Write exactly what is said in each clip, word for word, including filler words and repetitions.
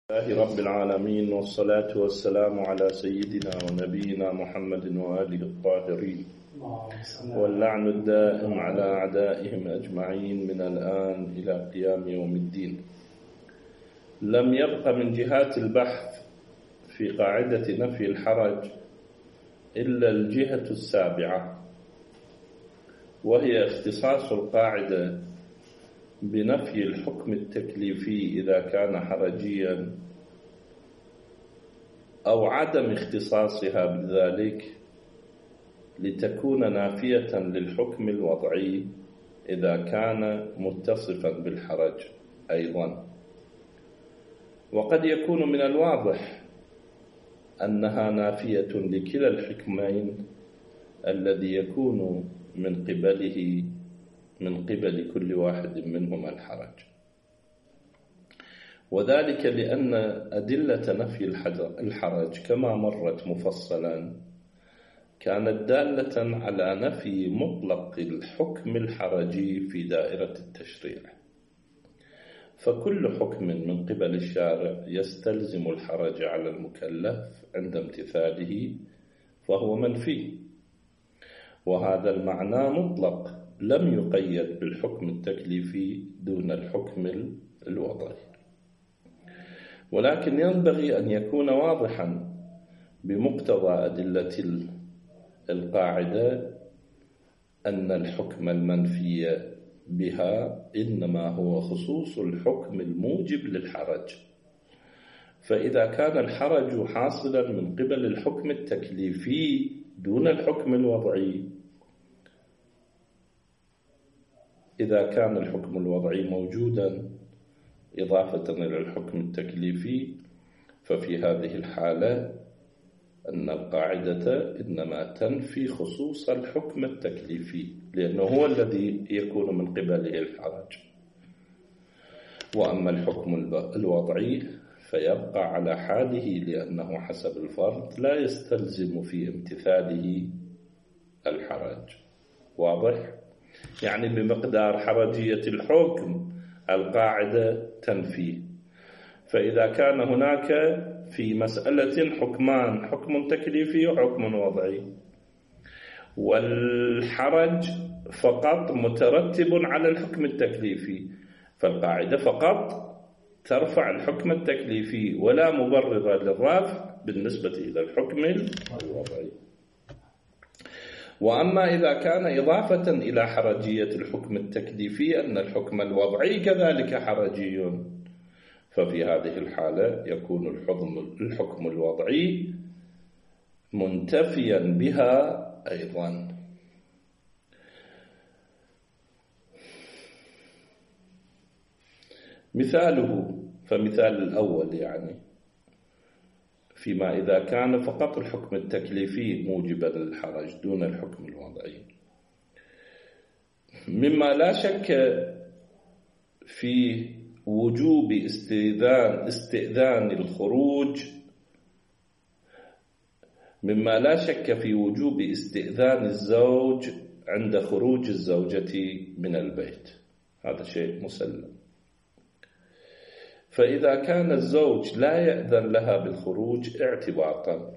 لله رب العالمين، والصلاة والسلام على سيدنا ونبينا محمد وآله الطاهرين، واللعن الدائم على أعدائهم أجمعين من الآن إلى قيام يوم الدين. لم يبق من جهات البحث في قاعدة نفي الحرج إلا الجهة السابعة، وهي اختصاص القاعدة بنفي الحكم التكليفي إذا كان حرجيا، أو عدم اختصاصها بذلك لتكون نافية للحكم الوضعي إذا كان متصفا بالحرج أيضا. وقد يكون من الواضح أنها نافية لكلا الحكمين الذي يكون من قبله من قبل كل واحد منهما الحرج، وذلك لأن أدلة نفي الحرج كما مرت مفصلا كانت دالة على نفي مطلق الحكم الحرجي في دائرة التشريع، فكل حكم من قبل الشارع يستلزم الحرج على المكلف عند امتثاله فهو منفي، وهذا المعنى مطلق لم يقيد بالحكم التكليفي دون الحكم الوضعي. ولكن ينبغي أن يكون واضحا بمقتضى أدلة القاعدة أن الحكم المنفي بها إنما هو خصوص الحكم الموجب للحرج، فإذا كان الحرج حاصلا من قبل الحكم التكليفي دون الحكم الوضعي، إذا كان الحكم الوضعي موجودا إضافة إلى الحكم التكليفي، ففي هذه الحالة أن القاعدة إنما تنفي خصوص الحكم التكليفي لأنه هو الذي يكون من قبله الحرج، وأما الحكم الوضعي فيبقى على حاله لأنه حسب الفرض لا يستلزم في امتثاله الحرج. واضح؟ يعني بمقدار حرجية الحكم القاعدة تنفيه. فإذا كان هناك في مسألة حكمان، حكم تكليفي وحكم وضعي، والحرج فقط مترتب على الحكم التكليفي، فالقاعدة فقط ترفع الحكم التكليفي ولا مبرر للرفع بالنسبة إلى الحكم الوضعي. وأما إذا كان إضافة إلى حرجية الحكم التكليفي أن الحكم الوضعي كذلك حرجي، ففي هذه الحالة يكون الحكم الوضعي منتفيا بها أيضا. مثاله فمثال الأول يعني فيما إذا كان فقط الحكم التكليفي موجبا للحرج دون الحكم الوضعي، مما لا شك في وجوب استئذان استئذان الخروج مما لا شك في وجوب استئذان الزوج عند خروج الزوجة من البيت، هذا شيء مسلم. فإذا كان الزوج لا يأذن لها بالخروج اعتباطا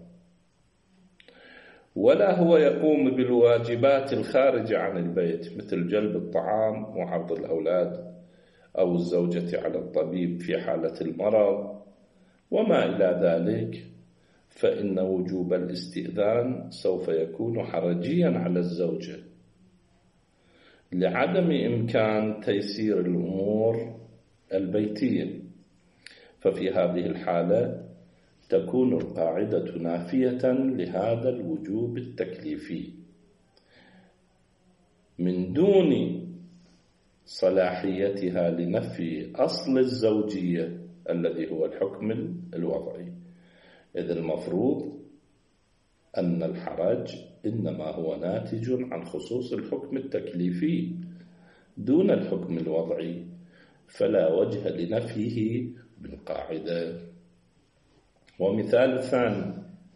ولا هو يقوم بالواجبات الخارجة عن البيت مثل جلب الطعام وعرض الأولاد أو الزوجة على الطبيب في حالة المرض وما إلى ذلك، فإن وجوب الاستئذان سوف يكون حرجيا على الزوجة لعدم إمكان تيسير الأمور البيتية، ففي هذه الحالة تكون القاعدة نافية لهذا الوجوب التكليفي من دون صلاحيتها لنفي أصل الزوجية الذي هو الحكم الوضعي، إذ المفروض أن الحرج إنما هو ناتج عن خصوص الحكم التكليفي دون الحكم الوضعي، فلا وجه لنفيه بالقاعدة. ومثال ثاني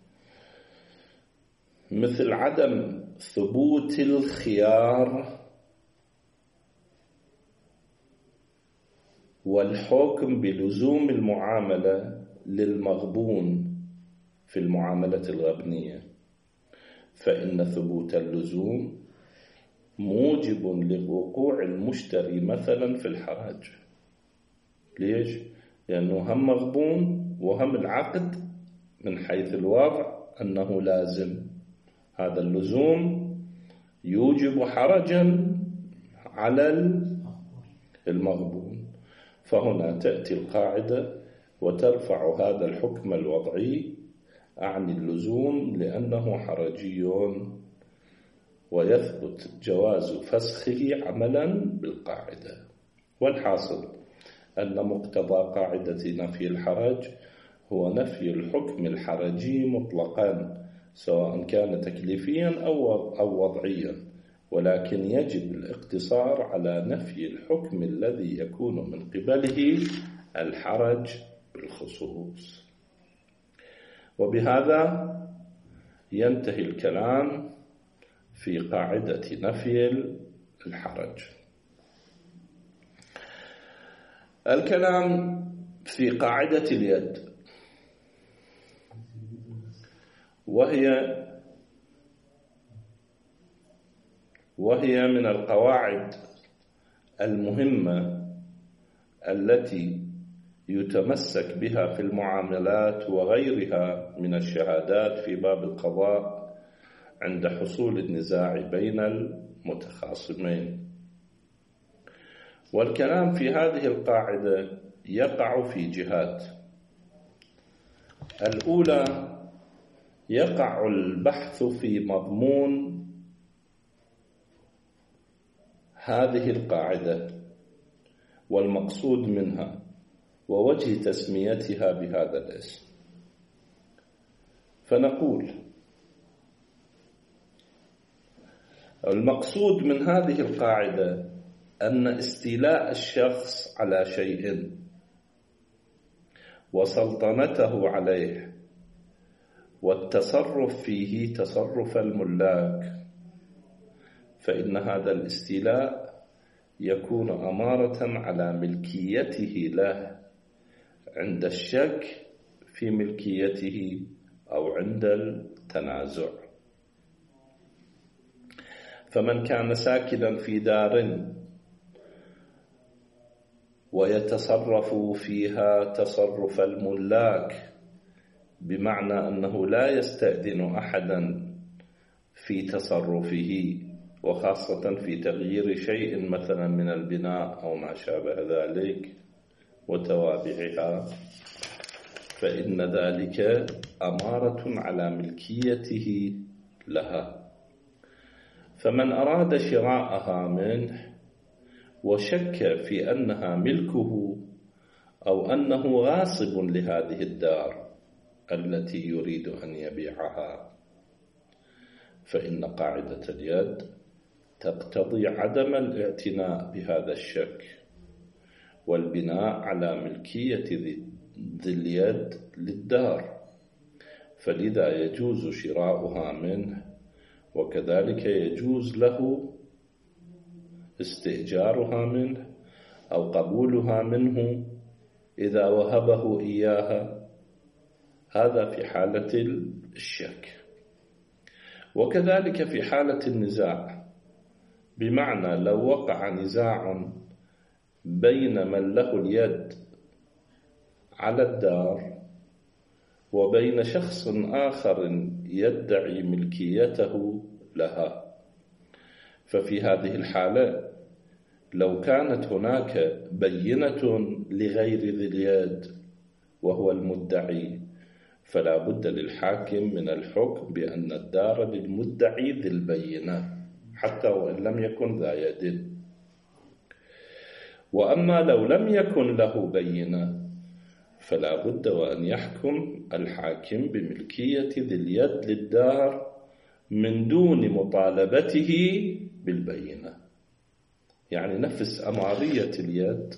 مثل عدم ثبوت الخيار والحكم بلزوم المعاملة للمغبون في المعاملة الغبنية، فإن ثبوت اللزوم موجب لوقوع المشتري مثلا في الحرج. ليش؟ لأنه هم مغبون وهم العقد من حيث الوضع أنه لازم. هذا اللزوم يوجب حرجا على المغبون، فهنا تأتي القاعدة وترفع هذا الحكم الوضعي عن اللزوم لأنه حرجي، ويثبت جواز فسخه عملا بالقاعدة. والحاصل أن مقتضى قاعدة نفي الحرج هو نفي الحكم الحرجي مطلقا، سواء كان تكليفيا أو وضعيا، ولكن يجب الاقتصار على نفي الحكم الذي يكون من قبله الحرج بالخصوص. وبهذا ينتهي الكلام في قاعدة نفي الحرج. الكلام في قاعدة اليد، وهي وهي من القواعد المهمة التي يتمسك بها في المعاملات وغيرها من الشهادات في باب القضاء عند حصول النزاع بين المتخاصمين. والكلام في هذه القاعدة يقع في جهات. الأولى، يقع البحث في مضمون هذه القاعدة والمقصود منها ووجه تسميتها بهذا الاسم. فنقول المقصود من هذه القاعدة أن استيلاء الشخص على شيء وسلطنته عليه والتصرف فيه تصرف الملاك، فإن هذا الاستيلاء يكون أمارة على ملكيته له عند الشك في ملكيته أو عند التنازع. فمن كان ساكنا في دار ويتصرف فيها تصرف الملاك، بمعنى أنه لا يستأذن أحدا في تصرفه، وخاصة في تغيير شيء مثلا من البناء أو ما شابه ذلك وتوابعها، فإن ذلك أمارة على ملكيته لها. فمن أراد شراءها منه وشك في أنها ملكه أو أنه غاصب لهذه الدار التي يريد أن يبيعها، فإن قاعدة اليد تقتضي عدم الاعتناء بهذا الشك والبناء على ملكية ذي اليد للدار، فلذا يجوز شراؤها منه، وكذلك يجوز له استئجارها منه أو قبولها منه إذا وهبه إياها، هذا في حالة الشك. وكذلك في حالة النزاع، بمعنى لو وقع نزاع بين من له اليد على الدار وبين شخص آخر يدعي ملكيته لها، ففي هذه الحالة لو كانت هناك بينة لغير ذي اليد وهو المدعي، فلا بد للحاكم من الحكم بأن الدار للمدعي ذي البينة حتى وإن لم يكن ذا يد. وأما لو لم يكن له بينة فلا بد وأن يحكم الحاكم بملكية ذي اليد للدار من دون مطالبته بالبينة. يعني نفس أمارية اليد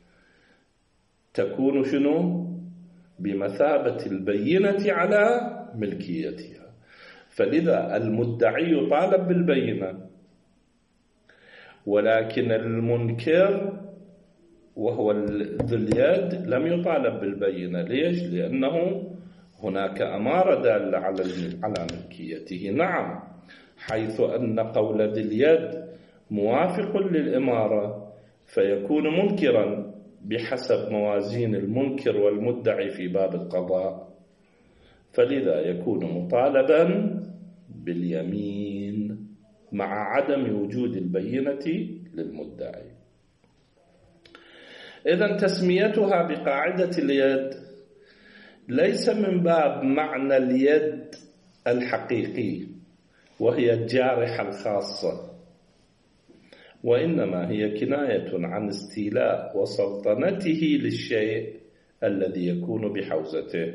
تكون شنو؟ بمثابة البينة على ملكيتها، فلذا المدعي يطالب بالبينة، ولكن المنكر وهو ذو اليد لم يطالب بالبينة. ليش؟ لأنه هناك أمارة دالة على على ملكيته. نعم، حيث أن قول ذي اليد موافق للإمارة فيكون منكرا بحسب موازين المنكر والمدعي في باب القضاء، فلذا يكون مطالبا باليمين مع عدم وجود البينة للمدعي. إذن تسميتها بقاعدة اليد ليس من باب معنى اليد الحقيقي وهي الجارحة الخاصة، وإنما هي كناية عن استيلاء وسلطنته للشيء الذي يكون بحوزته.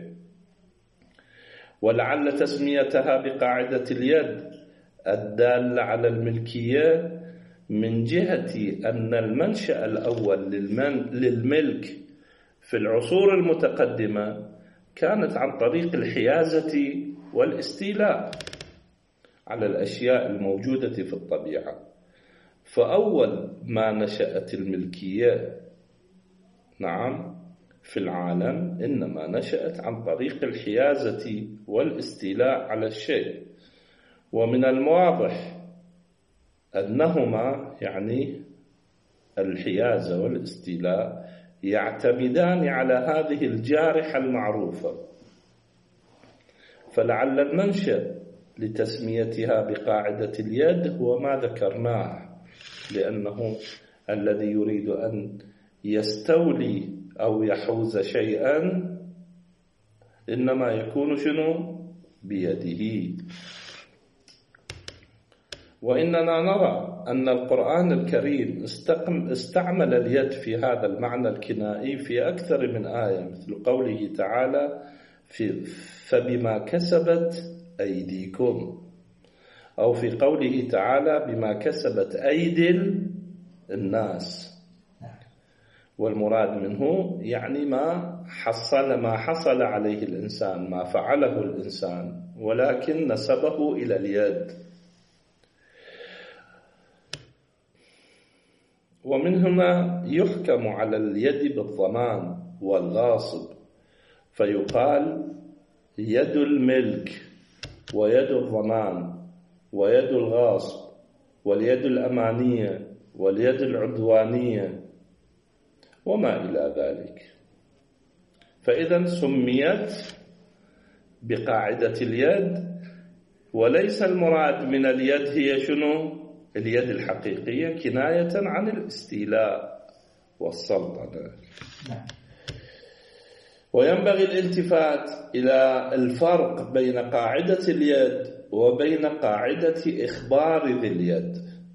ولعل تسميتها بقاعدة اليد الدالة على الملكية من جهة أن المنشأ الأول للملك في العصور المتقدمة كانت عن طريق الحيازة والاستيلاء على الأشياء الموجودة في الطبيعة. فأول ما نشأت الملكية نعم في العالم إنما نشأت عن طريق الحيازة والاستيلاء على الشيء، ومن الواضح أنهما يعني الحيازة والاستيلاء يعتمدان على هذه الجارحة المعروفة. فلعل المنشأ لتسميتها بقاعدة اليد هو ما ذكرناه، لأنه الذي يريد أن يستولي أو يحوز شيئا إنما يكون شنو؟ بيده. وإننا نرى أن القرآن الكريم استعمل اليد في هذا المعنى الكنائي في أكثر من آية، مثل قوله تعالى في فبما كسبت أيديكم، أو في قوله تعالى بما كسبت أيدي الناس. والمراد منه يعني ما حصل ما حصل عليه الإنسان، ما فعله الإنسان، ولكن نسبه إلى اليد. ومن هنا يحكم على اليد بالضمان والغاصب، فيقال يد الملك ويد الضمان ويد الغاصب واليد الأمانية واليد العدوانية وما إلى ذلك. فإذا سميت بقاعدة اليد، وليس المراد من اليد هي شنو؟ اليد الحقيقية، كناية عن الاستيلاء والسلطنة. وينبغي الالتفات إلى الفرق بين قاعدة اليد وبين قاعدة إخبار ذي اليد.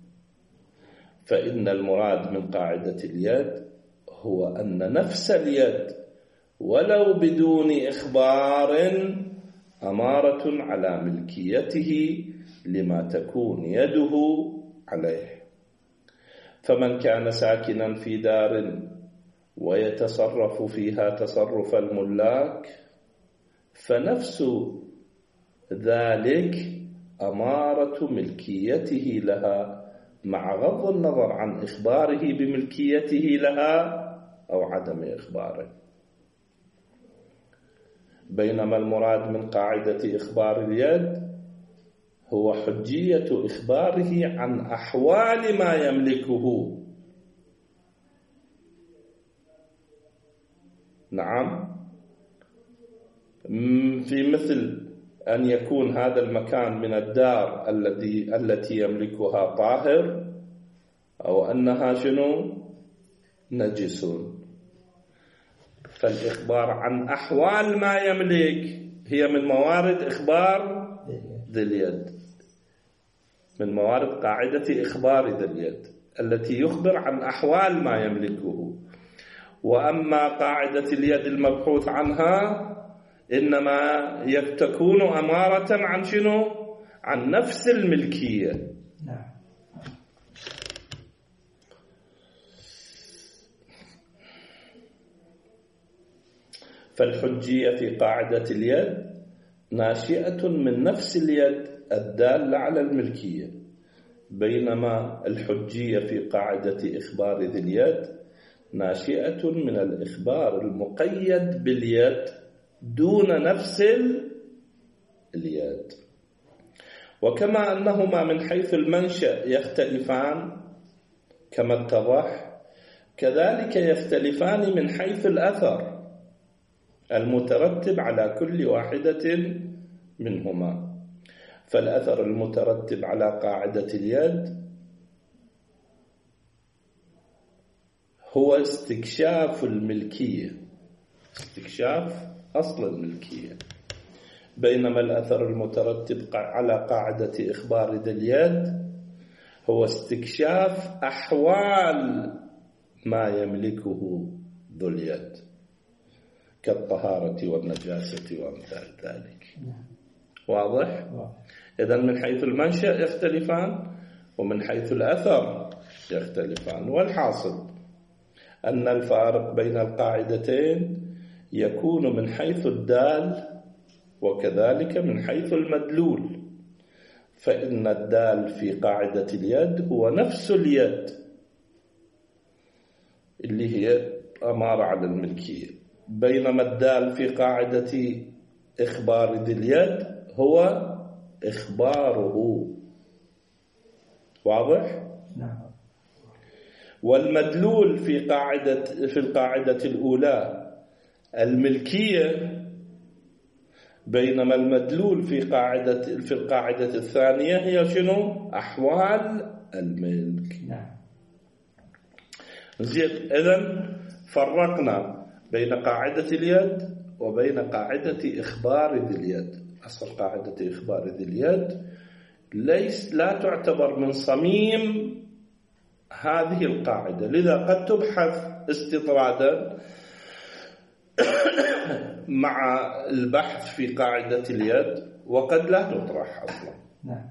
فإن المراد من قاعدة اليد هو أن نفس اليد ولو بدون إخبار أمارة على ملكيته لما تكون يده عليه. فمن كان ساكنا في دار ويتصرف فيها تصرف الملاك فنفس ذلك أمارة ملكيته لها، مع غض النظر عن إخباره بملكيته لها أو عدم إخباره. بينما المراد من قاعدة إخبار اليد هو حجية إخباره عن أحوال ما يملكه. نعم، في مثل أن يكون هذا المكان من الدار التي التي يملكها طاهر، أو أنها شنو؟ نجس. فالإخبار عن أحوال ما يملك هي من موارد إخبار ذي اليد، من موارد قاعدة إخبار ذي اليد التي يخبر عن أحوال ما يملكه. وأما قاعدة اليد المبحوث عنها إنما تكون أمارة عن شنو؟ عن نفس الملكية. نعم. فالحجية في قاعدة اليد ناشئة من نفس اليد الدالة على الملكية، بينما الحجية في قاعدة إخبار ذي اليد ناشئة من الإخبار المقيد باليد دون نفس اليد. وكما أنهما من حيث المنشأ يختلفان كما اتضح، كذلك يختلفان من حيث الأثر المترتب على كل واحدة منهما. فالأثر المترتب على قاعدة اليد هو استكشاف الملكية، استكشاف أصل الملكية، بينما الأثر المترتب على قاعدة إخبار ذي اليد هو استكشاف أحوال ما يملكه ذو اليد كالطهارة والنجاسة وأمثال ذلك. واضح؟ إذن من حيث المنشأ يختلفان ومن حيث الأثر يختلفان. والحاصل أن الفارق بين القاعدتين يكون من حيث الدال وكذلك من حيث المدلول. فإن الدال في قاعدة اليد هو نفس اليد اللي هي أمارة على الملكية، بينما الدال في قاعدة إخبار ذي اليد هو إخباره. واضح؟ نعم. والمدلول في قاعدة في القاعدة الأولى الملكية، بينما المدلول في قاعدة في القاعدة الثانية هي شنو؟ أحوال الملك. نعم. زين، إذن فرقنا بين قاعدة اليد وبين قاعدة إخبار ذي اليد. أصل قاعدة إخبار ذي اليد ليس لا تعتبر من صميم هذه القاعدة، لذا قد تبحث استطرادا مع البحث في قاعدة اليد وقد لا تطرح أصلا. نعم.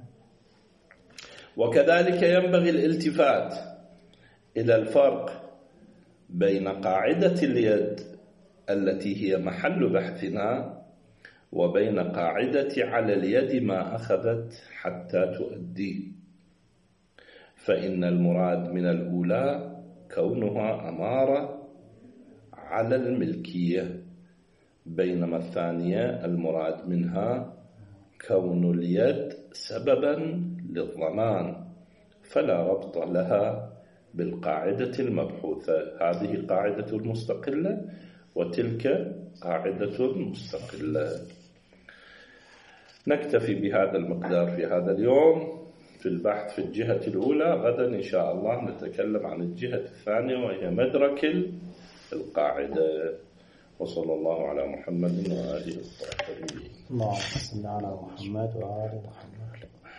وكذلك ينبغي الالتفات إلى الفرق بين قاعدة اليد التي هي محل بحثنا وبين قاعدة على اليد ما أخذت حتى تؤدي. فإن المراد من الأولى كونها أمارة على الملكية، بينما الثانية المراد منها كون اليد سببا للضمان، فلا ربط لها بالقاعدة المبحوثة. هذه قاعدة مستقلة وتلك قاعدة مستقلة. نكتفي بهذا المقدار في هذا اليوم في البحث في الجهة الأولى. غدا إن شاء الله نتكلم عن الجهة الثانية وهي مدرك القاعدة. وصلى الله على محمد وآله الطاهرين. اللهم صل على محمد وآل محمد.